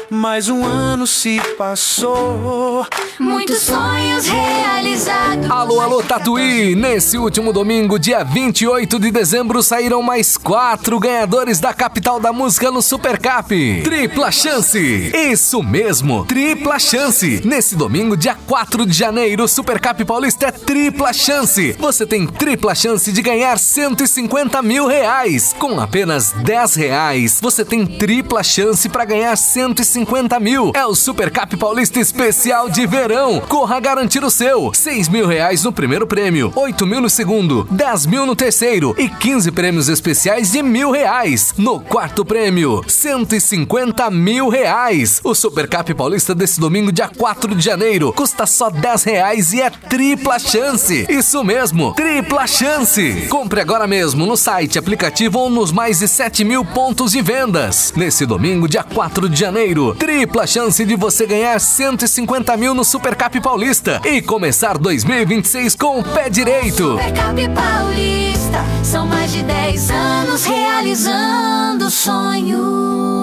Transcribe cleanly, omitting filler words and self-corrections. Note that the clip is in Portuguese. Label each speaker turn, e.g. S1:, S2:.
S1: mais um ano se passou.
S2: Muitos sonhos realizados.
S3: Alô, alô, Tatuí! Nesse último domingo, dia 28 de dezembro, saíram mais 4 ganhadores da capital da música no Supercap. Tripla chance! Isso mesmo, tripla chance! Nesse domingo, dia 4 de janeiro, o Supercap Paulista é tripla chance! Você tem tripla chance de ganhar 150 mil reais. Com apenas 10 reais, você tem tripla chance para ganhar 150 mil. É o Supercap Paulista Especial de Verão. Corra garantir o seu. 6 mil reais no primeiro prêmio, 8 mil no segundo, 10 mil no terceiro e 15 prêmios especiais de R$1.000. No quarto prêmio, 150 mil reais. O Supercap Paulista desse domingo, dia 4 de janeiro, custa só 10 reais e é tripla chance. Isso mesmo, tripla chance. Compre agora mesmo no site, aplicativo ou nos mais de 7 mil pontos de vendas. Nesse domingo, dia 4 de janeiro, tripla chance de você ganhar 150 mil no Supercap Paulista e começar 2026 com o pé direito.
S2: Supercap Paulista, são mais de 10 anos realizando sonhos.